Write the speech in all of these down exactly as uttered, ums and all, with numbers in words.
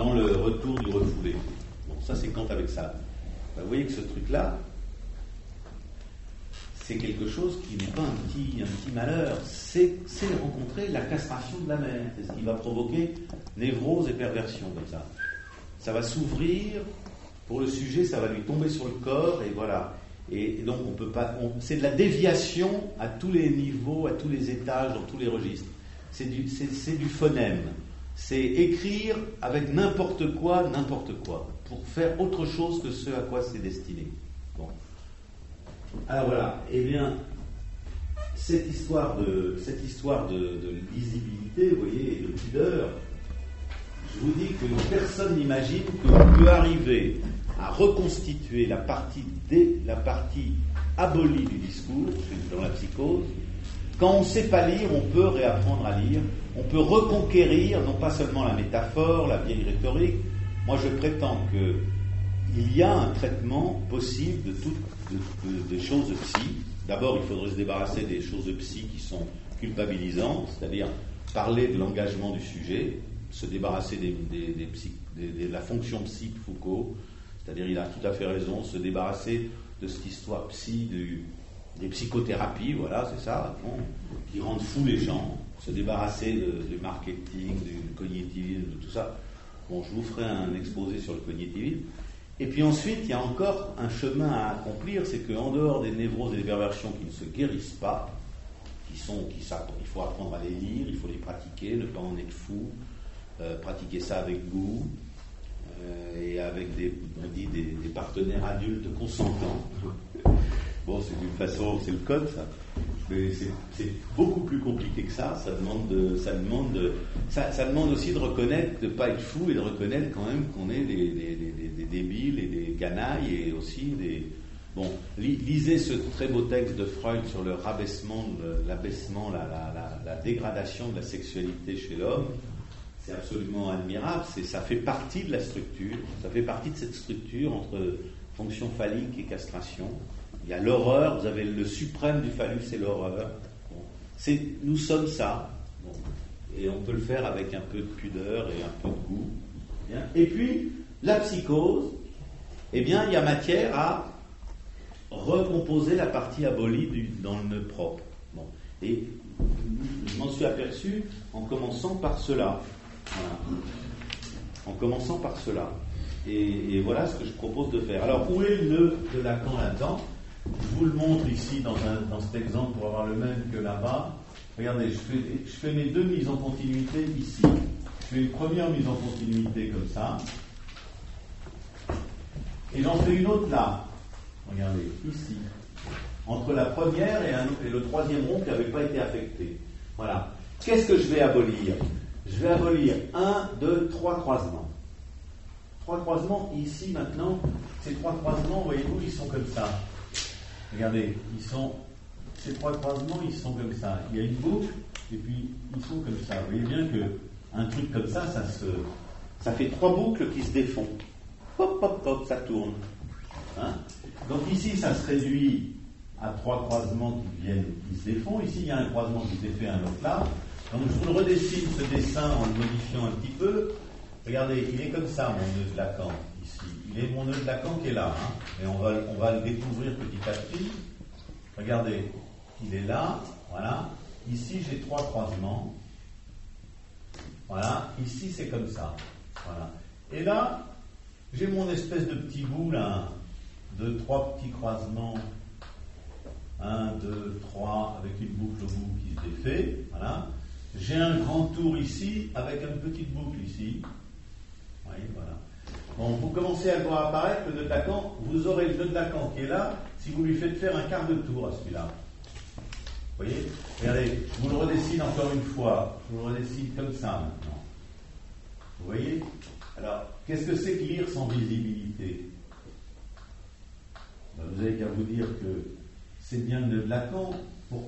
dans le retour du refoulé. Bon, ça c'est Kant avec ça. Ben, vous voyez que ce truc-là, c'est quelque chose qui n'est pas un petit, un petit malheur, c'est, c'est rencontrer la castration de la mère, c'est ce qui va provoquer névrose et perversion comme ça. Ça va s'ouvrir pour le sujet, ça va lui tomber sur le corps, et voilà. Et, et donc on peut pas, on, c'est de la déviation à tous les niveaux, à tous les étages, dans tous les registres. C'est du, c'est, c'est du phonème. C'est écrire avec n'importe quoi, n'importe quoi, pour faire autre chose que ce à quoi c'est destiné. Bon. Alors voilà, eh bien, cette histoire de, cette histoire de, de lisibilité, vous voyez, et de pudeur, je vous dis que personne n'imagine qu'on peut arriver à reconstituer la partie, dé, la partie abolie du discours, dans la psychose. Quand on ne sait pas lire, on peut réapprendre à lire, on peut reconquérir non pas seulement la métaphore, la vieille rhétorique. Moi je prétends qu'il y a un traitement possible de toutes de, de, des choses psy. D'abord il faudrait se débarrasser des choses psy qui sont culpabilisantes, c'est-à-dire parler de l'engagement du sujet, se débarrasser des, des, des psy, des, de la fonction psy de Foucault, c'est-à-dire il a tout à fait raison, se débarrasser de cette histoire psy du des psychothérapies, voilà, c'est ça, bon, qui rendent fous les gens, se débarrasser de, du marketing, du cognitivisme, de tout ça. Bon, je vous ferai un exposé sur le cognitivisme. Et puis ensuite, il y a encore un chemin à accomplir, c'est qu'en dehors des névroses et des perversions qui ne se guérissent pas, qui sont, qui ça, il faut apprendre à les lire, il faut les pratiquer, ne pas en être fou, euh, pratiquer ça avec goût, euh, et avec des, on dit, des, des partenaires adultes consentants. Bon, c'est d'une façon, c'est le code, ça. Mais c'est, c'est beaucoup plus compliqué que ça. Ça demande, de, ça, demande de, ça, ça demande aussi de reconnaître, de ne pas être fou et de reconnaître quand même qu'on est des, des, des, des débiles et des canailles et aussi des. Bon, lisez ce très beau texte de Freud sur le rabaissement, le, l'abaissement, la, la, la, la dégradation de la sexualité chez l'homme. C'est absolument admirable. C'est, ça fait partie de la structure. Ça fait partie de cette structure entre fonction phallique et castration. Il y a l'horreur, vous avez le suprême du phallus, c'est l'horreur. Bon. C'est, nous sommes ça. Bon. Et on peut le faire avec un peu de pudeur et un peu de goût. Bien. Et puis, la psychose, eh bien, il y a matière à recomposer la partie abolie du, dans le nœud propre. Bon. Et je m'en suis aperçu en commençant par cela. Voilà. En commençant par cela. Et, et voilà ce que je propose de faire. Alors, où est le nœud de Lacan là-dedans ? Je vous le montre ici dans, un, dans cet exemple pour avoir le même que là-bas. Regardez, je fais, je fais mes deux mises en continuité ici. Je fais une première mise en continuité comme ça. Et j'en fais une autre là. Regardez, ici. Entre la première et, un, et le troisième rond qui n'avait pas été affecté. Voilà. Qu'est-ce que je vais abolir ? Je vais abolir un, deux, trois croisements. Trois croisements ici maintenant. Ces trois croisements, voyez-vous, ils sont comme ça. Regardez, ils sont, ces trois croisements, ils sont comme ça. Il y a une boucle, et puis ils sont comme ça. Vous voyez bien qu'un truc comme ça, ça se, ça fait trois boucles qui se défont. Hop, hop, hop, ça tourne. Hein ? Donc ici, ça se réduit à trois croisements qui viennent, qui se défont. Ici, il y a un croisement qui se défait, un autre là. Donc je vous le redessine, ce dessin, en le modifiant un petit peu. Regardez, il est comme ça, mon nœud de Lacan, ici. Il est mon nœud de Lacan qui est là, hein, et on va, on va le découvrir petit à petit. Regardez, il est là, voilà. Ici, j'ai trois croisements. Voilà, ici, c'est comme ça. Voilà. Et là, j'ai mon espèce de petit bout, là, de trois petits croisements. Un, deux, trois, avec une boucle au bout qui se défait. Voilà. J'ai un grand tour ici, avec une petite boucle ici. Oui, voilà. Bon, vous commencez à voir apparaître le nœud de Lacan. Vous aurez le nœud de Lacan qui est là, si vous lui faites faire un quart de tour à celui-là. Vous voyez ? Regardez, je vous le redessine encore une fois. Je vous le redessine comme ça maintenant. Vous voyez ? Alors, qu'est-ce que c'est que lire sans visibilité ? Ben, vous avez qu'à vous dire que c'est bien le nœud de Lacan. Pourquoi ?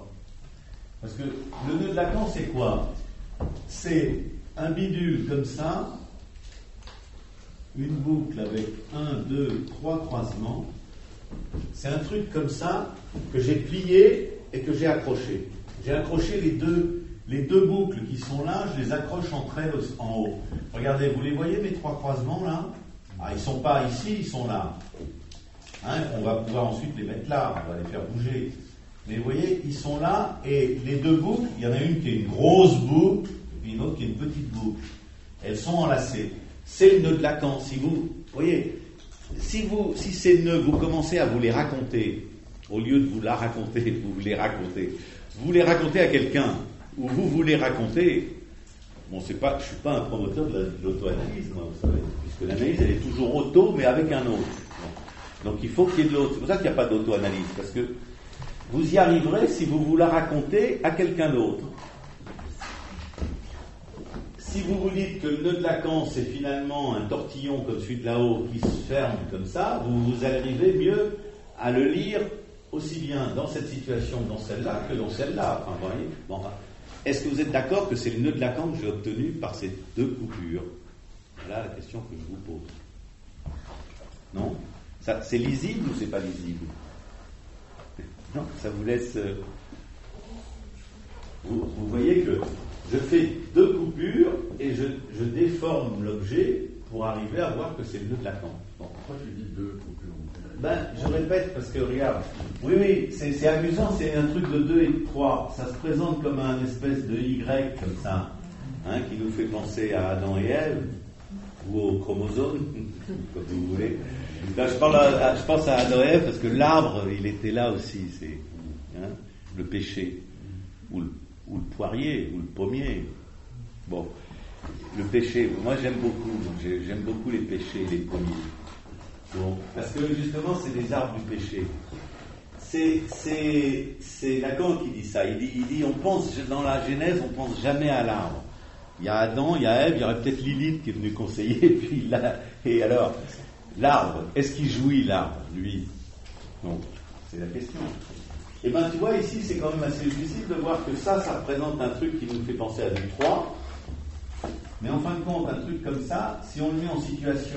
Parce que le nœud de Lacan, c'est quoi ? C'est un bidule comme ça, une boucle avec un, deux, trois croisements. C'est un truc comme ça que j'ai plié et que j'ai accroché. J'ai accroché les deux, les deux boucles qui sont là, je les accroche entre elles en haut. Regardez, vous les voyez, mes trois croisements là? Ah, ils ne sont pas ici, ils sont là. Hein, on va pouvoir ensuite les mettre là, on va les faire bouger. Mais vous voyez, ils sont là, et les deux boucles, il y en a une qui est une grosse boucle, et une autre qui est une petite boucle. Elles sont enlacées. C'est le nœud de Lacan. Si vous, vous voyez, si, vous, si ces nœuds, vous commencez à vous les raconter, au lieu de vous la raconter, vous les racontez, vous les racontez à quelqu'un, ou vous vous les racontez, bon, c'est pas, je ne suis pas un promoteur de, la, de l'auto-analyse, moi, vous savez, puisque l'analyse, elle est toujours auto, mais avec un autre. Bon. Donc il faut qu'il y ait de l'autre. C'est pour ça qu'il n'y a pas d'auto-analyse, parce que vous y arriverez si vous vous la racontez à quelqu'un d'autre. Si vous vous dites que le nœud de Lacan, c'est finalement un tortillon comme celui de là-haut qui se ferme comme ça, vous, vous arrivez mieux à le lire aussi bien dans cette situation, dans celle-là, que dans celle-là. Enfin, vous voyez, bon, enfin, est-ce que vous êtes d'accord que c'est le nœud de Lacan que j'ai obtenu par ces deux coupures? Voilà la question que je vous pose. Non? Ça, c'est lisible ou c'est pas lisible? Non, ça vous laisse... Euh, vous, vous voyez que je fais deux coupures et je, je déforme l'objet pour arriver à voir que c'est le nœud de Lacan. Bon. Pourquoi tu dis deux coupures? Ben, je répète parce que regarde, oui, oui, c'est, c'est amusant, c'est un truc de deux et de trois. Ça se présente comme un espèce de Y comme ça, hein, qui nous fait penser à Adam et Ève, ou aux chromosomes, comme vous voulez. Là, je, parle à, je pense à Adam et Ève parce que l'arbre, il était là aussi, c'est hein, le péché, ou le, ou le poirier, ou le pommier. Bon, le péché, moi j'aime beaucoup, j'aime beaucoup les péchés, les pommiers. Bon, parce que justement, c'est des arbres du péché. C'est, c'est, c'est Lacan qui dit ça. Il dit, il dit, on pense, dans la Genèse, on pense jamais à l'arbre. Il y a Adam, il y a Ève, il y aurait peut-être Lilith qui est venue conseiller, et puis là, et alors, l'arbre, est-ce qu'il jouit l'arbre, lui? Donc, c'est la question. Et bien, tu vois, ici, c'est quand même assez difficile de voir que ça, ça représente un truc qui nous fait penser à du trois. Mais en fin de compte, un truc comme ça, si on le met en situation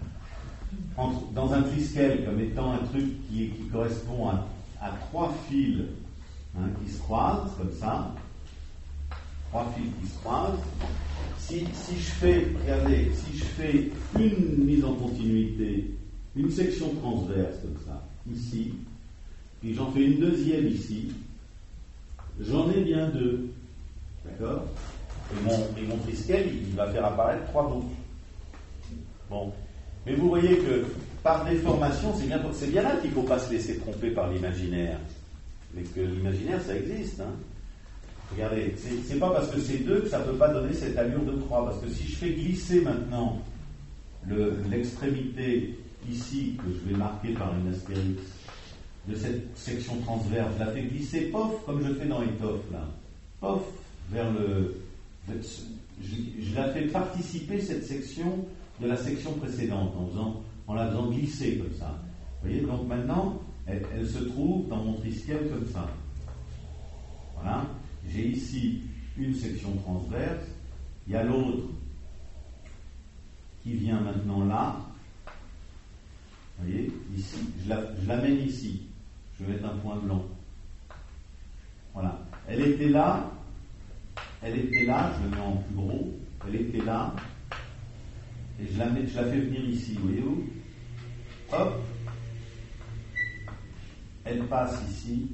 entre, dans un triskel comme étant un truc qui, qui correspond à, à trois fils hein, qui se croisent, comme ça, trois fils qui se croisent, si, si je fais, regardez, si je fais une mise en continuité, une section transverse comme ça, ici, puis j'en fais une deuxième ici, j'en ai bien deux, d'accord? Et mon, et mon triskel, il, il va faire apparaître trois boucles. Bon. Mais vous voyez que, par déformation, c'est bien, c'est bien là qu'il ne faut pas se laisser tromper par l'imaginaire. Mais que l'imaginaire, ça existe. Hein. Regardez, c'est, c'est pas parce que c'est deux que ça ne peut pas donner cette allure de trois. Parce que si je fais glisser maintenant le, l'extrémité ici, que je vais marquer par une astérix, de cette section transverse, je la fais glisser, pof, comme je fais dans Étoffe, là. Pof, vers le... Je, je la fais participer, cette section, de la section précédente, en, faisant, en la faisant glisser comme ça. Vous voyez, donc maintenant, elle, elle se trouve dans mon triskel comme ça. Voilà. J'ai ici une section transverse, il y a l'autre qui vient maintenant là. Vous voyez, ici, je, la, je l'amène ici. Je vais mettre un point blanc. Voilà. Elle était là, elle était là, je le mets en plus gros, elle était là, et je la, mets, je la fais venir ici, voyez-vous? Hop, elle passe ici.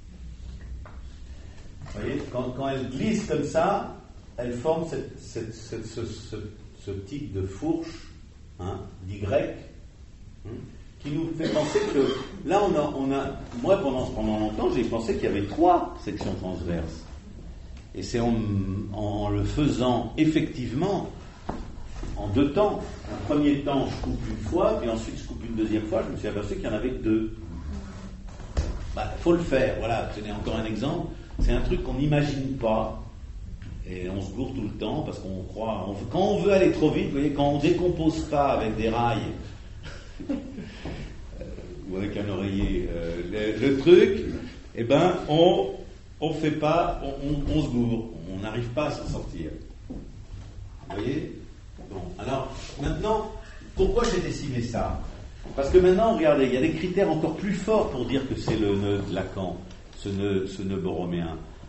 Vous voyez, quand, quand elle glisse comme ça, elle forme cette, cette, cette, ce, ce, ce tic de fourche, hein, d'Y, hein, qui nous fait penser que, là on a, on a moi pendant, pendant longtemps, j'ai pensé qu'il y avait trois sections transverses. Et c'est en, en le faisant effectivement en deux temps. Un premier temps, je coupe une fois, puis ensuite je coupe une deuxième fois, je me suis aperçu qu'il y en avait que deux. Bah, faut le faire, voilà, tenez encore un exemple. C'est un truc qu'on n'imagine pas, et on se gourre tout le temps, parce qu'on croit, on, quand on veut aller trop vite, vous voyez, quand on ne décompose pas avec des rails, euh, ou avec un oreiller, euh, le, le truc, eh ben, on on fait pas, on, on, on se gourre, on n'arrive pas à s'en sortir. Vous voyez? Bon, alors, maintenant, pourquoi j'ai dessiné ça? Parce que maintenant, regardez, il y a des critères encore plus forts pour dire que c'est le nœud de Lacan, ce nœud, ce nœud borroméen.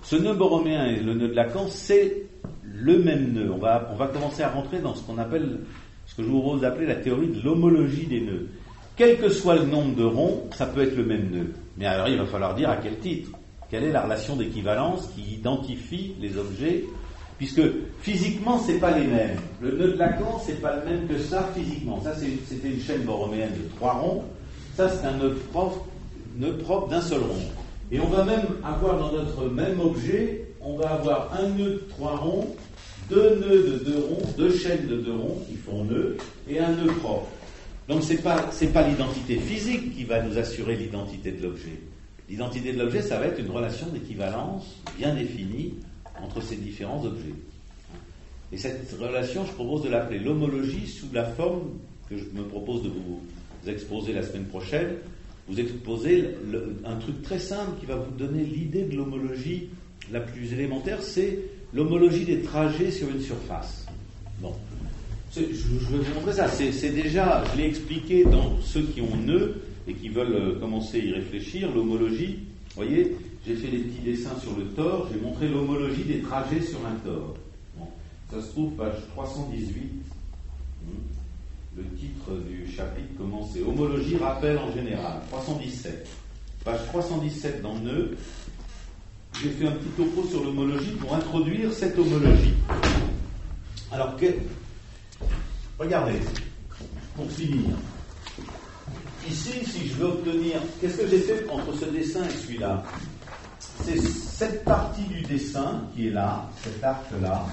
ce nœud borroméen et le nœud de Lacan, c'est le même nœud. On va, on va commencer à rentrer dans ce qu'on appelle, ce que je vous propose d'appeler la théorie de l'homologie des nœuds. Quel que soit le nombre de ronds, ça peut être le même nœud. Mais alors il va falloir dire à quel titre. Quelle est la relation d'équivalence qui identifie les objets, puisque physiquement, c'est pas les mêmes. Le nœud de Lacan, c'est pas le même que ça physiquement. Ça, c'est, c'était une chaîne borroméenne de trois ronds. Ça, c'est un nœud propre, nœud propre d'un seul rond. Et on va même avoir dans notre même objet, on va avoir un nœud de trois ronds, deux nœuds de deux ronds, deux chaînes de deux ronds qui font nœud, et un nœud propre. Donc c'est pas, c'est pas l'identité physique qui va nous assurer l'identité de l'objet. L'identité de l'objet, ça va être une relation d'équivalence bien définie entre ces différents objets. Et cette relation, je propose de l'appeler l'homologie sous la forme que je me propose de vous exposer la semaine prochaine. Vous exposez le, un truc très simple qui va vous donner l'idée de l'homologie la plus élémentaire, c'est l'homologie des trajets sur une surface. Bon. C'est, je, je vais vous montrer ça. C'est, c'est déjà, je l'ai expliqué dans ceux qui ont nœud et qui veulent euh, commencer à y réfléchir, l'homologie. Vous voyez, j'ai fait des petits dessins sur le tore, j'ai montré l'homologie des trajets sur un tore. Bon. Ça se trouve, page trois cent dix-huit. Le titre du chapitre commence, c'est homologie, rappel en général. trois cent dix-sept. Page trois cent dix-sept dans le nœud. J'ai fait un petit topo sur l'homologie pour introduire cette homologie. Alors, que... regardez, pour finir. Ici, si je veux obtenir... Qu'est-ce que j'ai fait entre ce dessin et celui-là? C'est cette partie du dessin qui est là, cet arc-là.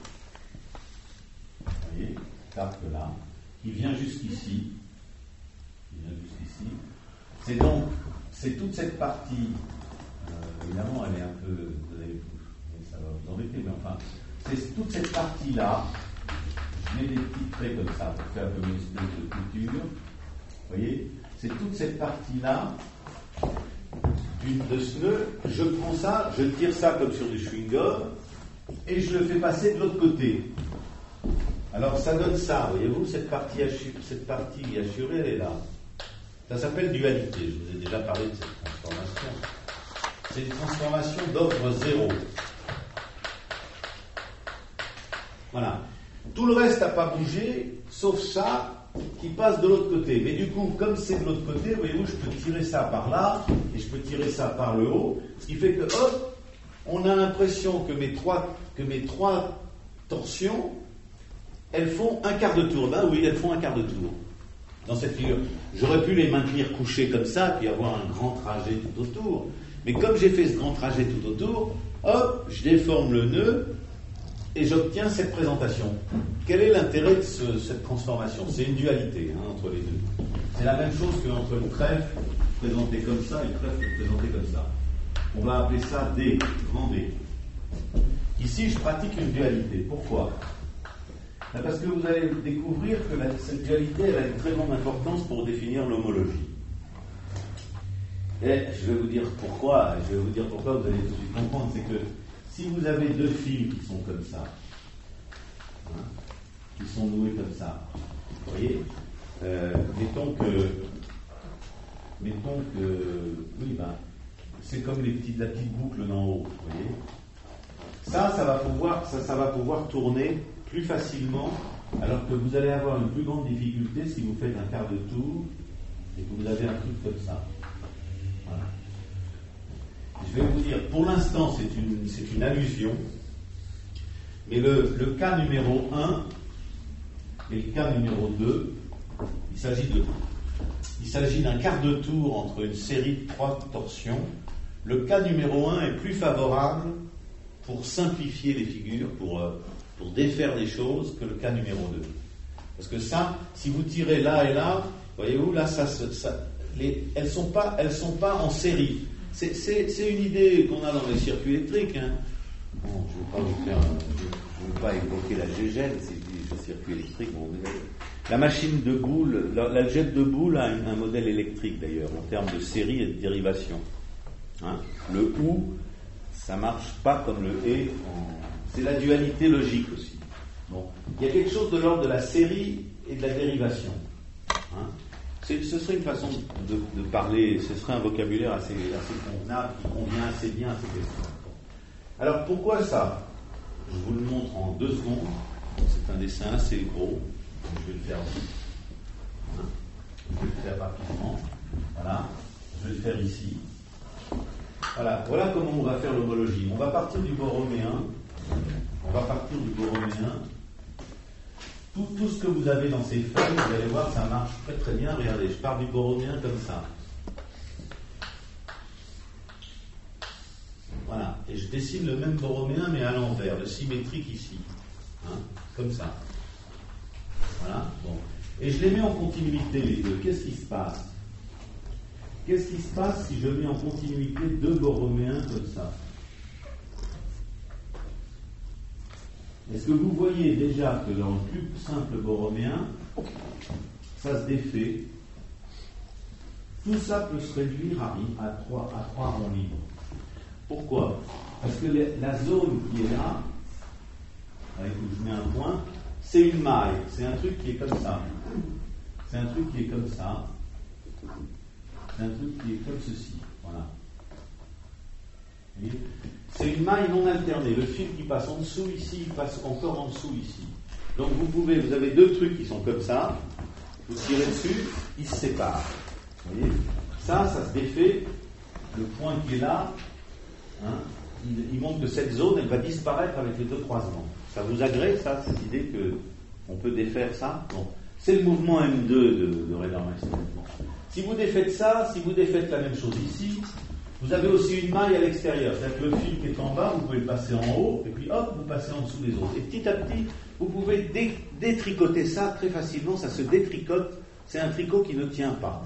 Vous voyez, cet arc-là, qui vient jusqu'ici. Qui vient jusqu'ici. C'est donc, c'est toute cette partie... Euh, évidemment, elle est un peu... Vous allez, ça va vous embêter, mais enfin... C'est toute cette partie-là. Je mets des petits traits comme ça pour faire comme une espèce de couture. Vous voyez, c'est toute cette partie-là de ce nœud. Je prends ça, je tire ça comme sur du chewing-gum et je le fais passer de l'autre côté. Alors ça donne ça, voyez-vous, cette partie, assurée, cette partie assurée, elle est là. Ça s'appelle dualité. Je vous ai déjà parlé de cette transformation. C'est une transformation d'ordre zéro. Voilà. Tout le reste n'a pas bougé, sauf ça qui passe de l'autre côté. Mais du coup, comme c'est de l'autre côté, voyez-vous, je peux tirer ça par là, et je peux tirer ça par le haut, ce qui fait que, hop, on a l'impression que mes trois, que mes trois torsions, elles font un quart de tour. Ben oui, elles font un quart de tour. Dans cette figure. J'aurais pu les maintenir couchées comme ça, puis avoir un grand trajet tout autour. Mais comme j'ai fait ce grand trajet tout autour, hop, je déforme le nœud, et j'obtiens cette présentation. Quel est l'intérêt de ce, cette transformation? C'est une dualité hein, entre les deux. C'est la même chose qu'entre le trèfle présenté comme ça et le trèfle présenté comme ça. On va appeler ça D, grand D. Ici, je pratique une dualité. Pourquoi? Parce que vous allez découvrir que la, cette dualité elle a une très grande importance pour définir l'homologie. Et je vais vous dire pourquoi. Je vais vous dire pourquoi, vous allez tout de suite comprendre. C'est que si vous avez deux fils qui sont comme ça, hein, qui sont noués comme ça, vous voyez, euh, mettons que, mettons que, oui, ben, c'est comme les petites, la petite boucle d'en haut, vous voyez. Ça, ça va pouvoir, ça, ça va pouvoir tourner plus facilement, alors que vous allez avoir une plus grande difficulté si vous faites un quart de tour et que vous avez un truc comme ça. Voilà. Je vais vous dire, pour l'instant, c'est une, c'est une allusion, mais le, le cas numéro un et le cas numéro deux, il s'agit de, il s'agit d'un quart de tour entre une série de trois torsions. Le cas numéro un est plus favorable pour simplifier les figures, pour, pour défaire des choses, que le cas numéro deux. Parce que ça, si vous tirez là et là, voyez-vous, là, ça, ça, les, elles ne sont pas, elles sont pas en série. C'est, c'est, c'est une idée qu'on a dans les circuits électriques. Hein. Bon, je ne veux pas vous faire, je, je veux pas évoquer la gégène, c'est le circuit électrique. Bon, la machine de boule, l'algèbre de boule a un, un modèle électrique d'ailleurs, en termes de série et de dérivation. Hein. Le ou, ça marche pas comme le et. En... C'est la dualité logique aussi. Bon, il y a quelque chose de l'ordre de la série et de la dérivation. Hein. C'est, ce serait une façon de, de parler, ce serait un vocabulaire assez, assez convenable, qui convient assez bien à ces questions. Alors pourquoi ça? Je vous le montre en deux secondes. C'est un dessin assez gros. Je vais le faire vite. Hein, je vais le faire rapidement. Voilà. Je vais le faire ici. Voilà. Voilà comment on va faire l'homologie. On va partir du borroméen. On va partir du borroméen. Tout, tout ce que vous avez dans ces feuilles, vous allez voir, ça marche très très bien. Regardez, je pars du borroméen comme ça. Voilà. Et je dessine le même borroméen, mais à l'envers, le symétrique ici. Hein, comme ça. Voilà. Bon. Et je les mets en continuité, les deux. Qu'est-ce qui se passe? Qu'est-ce qui se passe si je mets en continuité deux borroméens comme ça? Est-ce que vous voyez déjà que dans le plus simple borroméen, ça se défait? Tout ça peut se réduire à, à, trois, à trois ronds libres. Pourquoi? Parce que les, la zone qui est là, avec où je mets un point, c'est une maille. C'est un truc qui est comme ça. C'est un truc qui est comme ça. C'est un truc qui est comme ceci. Voilà. C'est une maille non alternée. Le fil qui passe en dessous ici, il passe encore en dessous ici. Donc vous pouvez, vous avez deux trucs qui sont comme ça. Vous tirez dessus, ils se séparent. Vous voyez? Ça, ça se défait. Le point qui est là, hein, il, il montre que cette zone, elle va disparaître avec les deux croisements. Ça vous agrée, ça, cette idée qu'on peut défaire ça? Bon. C'est le mouvement M deux de, de Reiner-Maistre. Bon. Si vous défaites ça, si vous défaites la même chose ici, vous avez aussi une maille à l'extérieur. C'est-à-dire que le fil qui est en bas, vous pouvez le passer en haut, et puis hop, vous passez en dessous des autres. Et petit à petit, vous pouvez dé- détricoter ça très facilement, ça se détricote. C'est un tricot qui ne tient pas.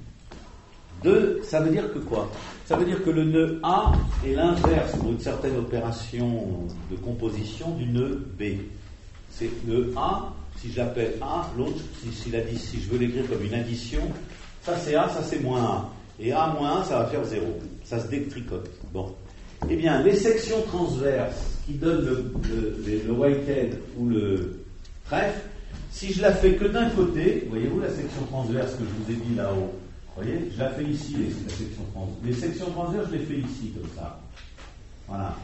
Deux, ça veut dire que quoi? Ça veut dire que le nœud A est l'inverse pour une certaine opération de composition du nœud B. C'est le A, si je l'appelle A, l'autre, si, si, la, si je veux l'écrire comme une addition, ça c'est A, ça c'est moins A. Et A moins un, ça va faire zéro. Ça se détricote. Bon. Eh bien, les sections transverses qui donnent le, le, le whitehead ou le trèfle, si je la fais que d'un côté, voyez-vous la section transverse que je vous ai dit là-haut, vous voyez, je la fais ici, les, la section transverse. Les sections transverses, je les fais ici, comme ça. Voilà.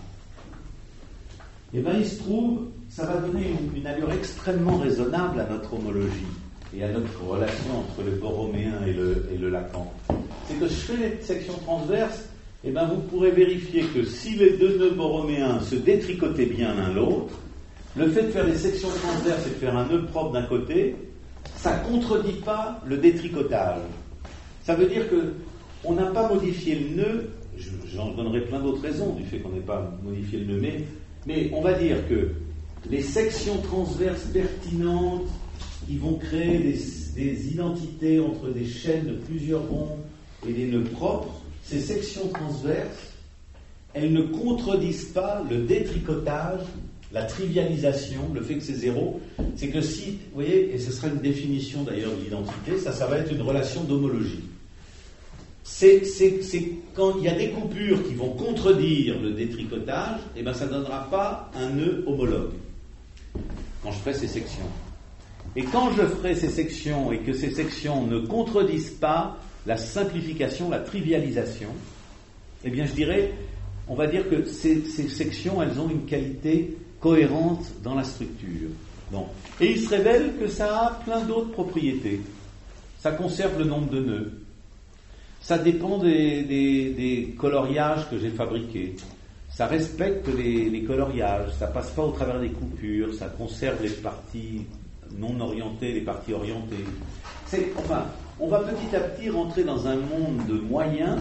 Eh bien, il se trouve, ça va donner une, une allure extrêmement raisonnable à notre homologie et à notre relation entre le borroméen et le, et le Lacan. C'est que je fais les sections transverses, et ben vous pourrez vérifier que si les deux nœuds borroméens se détricotaient bien l'un l'autre, le fait de faire des sections transverses et de faire un nœud propre d'un côté, ça ne contredit pas le détricotage. Ça veut dire qu'on n'a pas modifié le nœud, j'en donnerai plein d'autres raisons du fait qu'on n'ait pas modifié le nœud, mais, mais on va dire que les sections transverses pertinentes qui vont créer des, des identités entre des chaînes de plusieurs ronds et des nœuds propres, ces sections transverses, elles ne contredisent pas le détricotage, la trivialisation, le fait que c'est zéro. C'est que si, vous voyez, et ce sera une définition d'ailleurs de l'identité, ça, ça va être une relation d'homologie. C'est, c'est, c'est quand il y a des coupures qui vont contredire le détricotage, et ben ça ne donnera pas un nœud homologue quand je ferai ces sections. Et quand je ferai ces sections et que ces sections ne contredisent pas la simplification, la trivialisation, eh bien je dirais, on va dire que ces, ces sections, elles ont une qualité cohérente dans la structure. Bon. Et il se révèle que ça a plein d'autres propriétés. Ça conserve le nombre de nœuds. Ça dépend des, des, des coloriages que j'ai fabriqués. Ça respecte les, les coloriages. Ça passe pas au travers des coupures. Ça conserve les parties non orientées, les parties orientées. C'est, enfin, on va petit à petit rentrer dans un monde de moyens,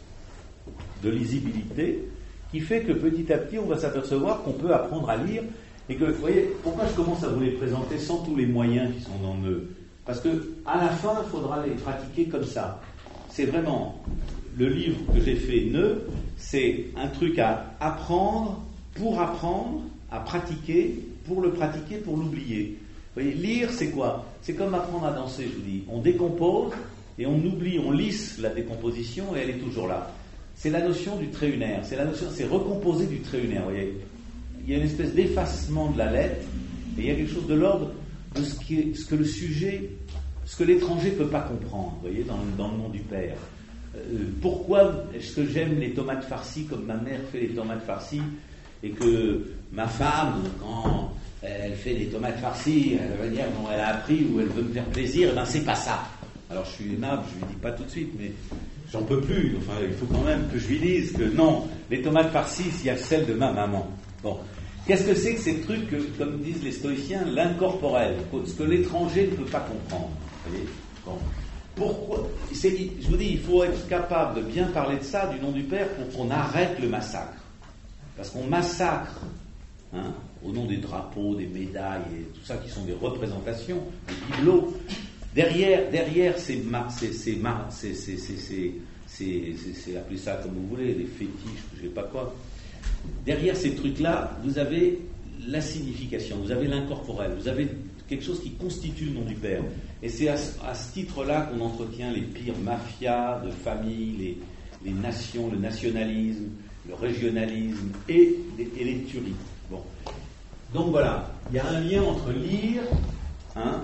de lisibilité, qui fait que petit à petit, on va s'apercevoir qu'on peut apprendre à lire, et que, vous voyez, pourquoi je commence à vous les présenter sans tous les moyens qui sont dans eux? Parce que, à la fin, il faudra les pratiquer comme ça. C'est vraiment, le livre que j'ai fait, Nœud, c'est un truc à apprendre, pour apprendre, à pratiquer, pour le pratiquer, pour l'oublier. Vous voyez, lire, c'est quoi? C'est comme apprendre à danser, je vous dis. On décompose, et on oublie, on lisse la décomposition, et elle est toujours là. C'est la notion du trait unaire, c'est la notion, c'est recomposer du trait unaire, vous voyez. Il y a une espèce d'effacement de la lettre, et il y a quelque chose de l'ordre de ce, qui est, ce que le sujet, ce que l'étranger ne peut pas comprendre, vous voyez, dans, dans le nom du père. Euh, pourquoi est-ce que j'aime les tomates farcies comme ma mère fait les tomates farcies? et que ma femme, quand elle fait des tomates farcies, à la manière dont elle a appris ou elle veut me faire plaisir, eh ben c'est pas ça. Alors je suis aimable, je lui dis pas tout de suite, mais j'en peux plus. Enfin, il faut quand même que je lui dise que non, les tomates farcies, il y a celles de ma maman. Bon, qu'est-ce que c'est que ces trucs, que, comme disent les stoïciens, l'incorporel, ce que l'étranger ne peut pas comprendre. Vous voyez ? Bon. Pourquoi c'est, je vous dis, il faut être capable de bien parler de ça, du nom du Père, pour qu'on arrête le massacre. Parce qu'on massacre, hein, au nom des drapeaux, des médailles, et tout ça qui sont des représentations, des bibelots. Derrière, derrière c'est, c'est, c'est, c'est, c'est, c'est, c'est, c'est, c'est, appelez ça comme vous voulez, des fétiches, je ne sais pas quoi. Derrière ces trucs-là, vous avez la signification, vous avez l'incorporel, vous avez quelque chose qui constitue le nom du Père. Et c'est à, à ce titre-là qu'on entretient les pires mafias de famille, les, les nations, le nationalisme, le régionalisme et, et les tueries. Bon. Donc voilà, il y a un lien entre lire, hein,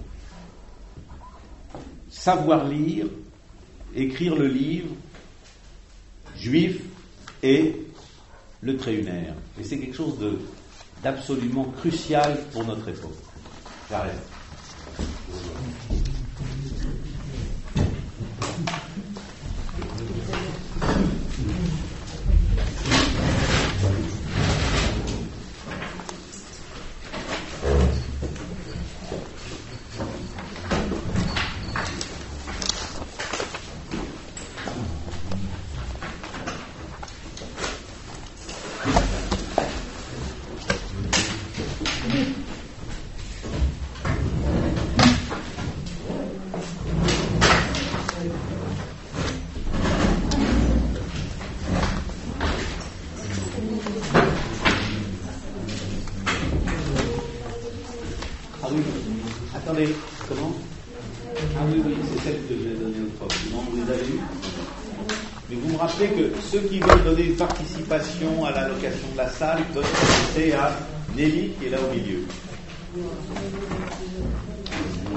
savoir lire, écrire le livre, juif et le trait unaire. Et c'est quelque chose de, d'absolument crucial pour notre époque. J'arrête. Comment ? Ah oui, oui, c'est celle que j'ai donnée autrefois. Non, vous les avez eues ? Mais vous me rappelez que ceux qui veulent donner une participation à la location de la salle peuvent penser à Nelly qui est là au milieu.